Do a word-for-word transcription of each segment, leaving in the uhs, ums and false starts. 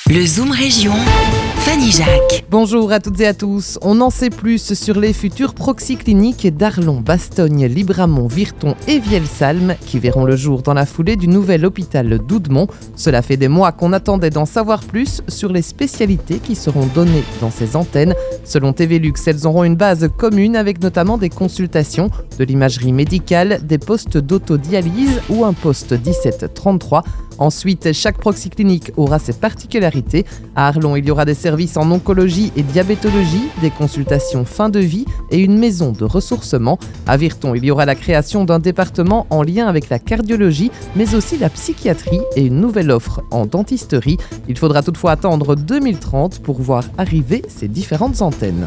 Le Zoom Région, Fanny Jacques. Bonjour à toutes et à tous. On en sait plus sur les futures proxy-cliniques d'Arlon, Bastogne, Libramont, Virton et Vielsalm qui verront le jour dans la foulée du nouvel hôpital d'Oudemont. Cela fait des mois qu'on attendait d'en savoir plus sur les spécialités qui seront données dans ces antennes. Selon T V Lux, elles auront une base commune avec notamment des consultations, de l'imagerie médicale, des postes d'autodialyse ou un poste dix-sept trente-trois. Ensuite, chaque proxy-clinique aura ses particularités. À Arlon, il y aura des services en oncologie et diabétologie, des consultations fin de vie et une maison de ressourcement. À Virton, il y aura la création d'un département en lien avec la cardiologie, mais aussi la psychiatrie et une nouvelle offre en dentisterie. Il faudra toutefois attendre deux mille trente pour voir arriver ces différentes antennes.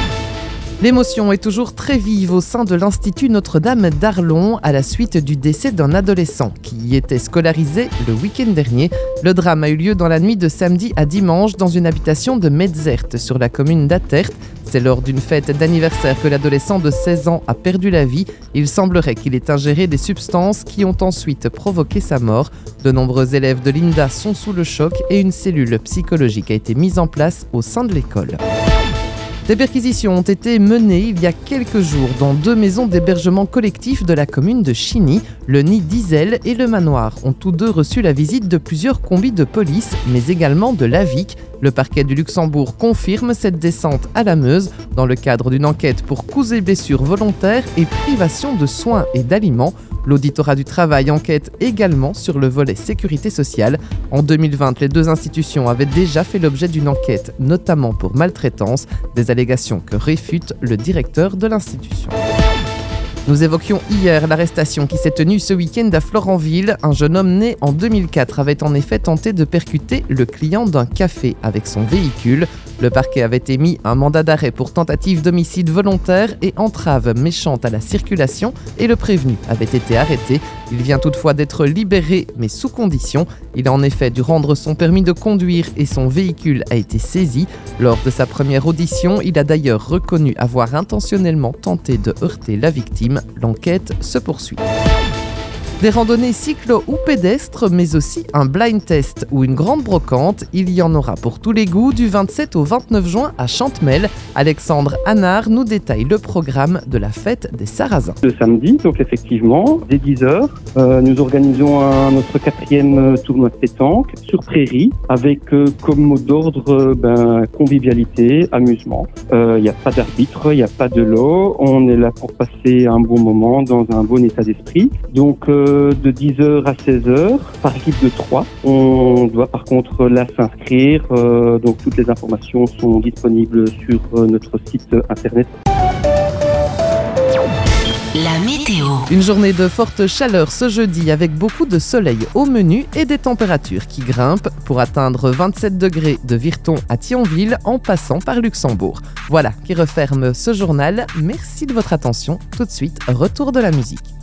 L'émotion est toujours très vive au sein de l'Institut Notre-Dame d'Arlon à la suite du décès d'un adolescent qui y était scolarisé le week-end dernier. Le drame a eu lieu dans la nuit de samedi à dimanche dans une habitation de Metzert sur la commune d'Attert. C'est lors d'une fête d'anniversaire que l'adolescent de seize ans a perdu la vie. Il semblerait qu'il ait ingéré des substances qui ont ensuite provoqué sa mort. De nombreux élèves de l'I N D A sont sous le choc et une cellule psychologique a été mise en place au sein de l'école. Des perquisitions ont été menées il y a quelques jours dans deux maisons d'hébergement collectif de la commune de Chigny. Le nid d'Iselle et le manoir ont tous deux reçu la visite de plusieurs combis de police, mais également de l'A V I C. Le parquet du Luxembourg confirme cette descente à la Meuse dans le cadre d'une enquête pour coups et blessures volontaires et privation de soins et d'aliments. L'auditorat du travail enquête également sur le volet sécurité sociale. En deux mille vingt, les deux institutions avaient déjà fait l'objet d'une enquête, notamment pour maltraitance, des allégations que réfute le directeur de l'institution. Nous évoquions hier l'arrestation qui s'est tenue ce week-end à Florenville. Un jeune homme né en deux mille quatre avait en effet tenté de percuter le client d'un café avec son véhicule. Le parquet avait émis un mandat d'arrêt pour tentative d'homicide volontaire et entrave méchante à la circulation et le prévenu avait été arrêté. Il vient toutefois d'être libéré mais sous condition. Il a en effet dû rendre son permis de conduire et son véhicule a été saisi. Lors de sa première audition, il a d'ailleurs reconnu avoir intentionnellement tenté de heurter la victime. L'enquête se poursuit. Des randonnées cyclo ou pédestres, mais aussi un blind test ou une grande brocante, il y en aura pour tous les goûts du vingt-sept au vingt-neuf juin à Chantemel. Alexandre Hanard nous détaille le programme de la fête des Sarrasins. Le samedi, donc effectivement, dès dix heures, euh, nous organisons un, notre quatrième tournoi de pétanque sur prairie avec euh, comme mot d'ordre euh, ben, convivialité, amusement. Il euh, n'y a pas d'arbitre, il n'y a pas de lot, on est là pour passer un bon moment dans un bon état d'esprit. Donc euh, de dix heures à seize heures par équipe de trois. On doit par contre là s'inscrire. Euh, donc toutes les informations sont disponibles sur euh, notre site internet. La météo. Une journée de forte chaleur ce jeudi avec beaucoup de soleil au menu et des températures qui grimpent pour atteindre vingt-sept degrés de Virton à Thionville en passant par Luxembourg. Voilà qui referme ce journal. Merci de votre attention. Tout de suite, retour de la musique.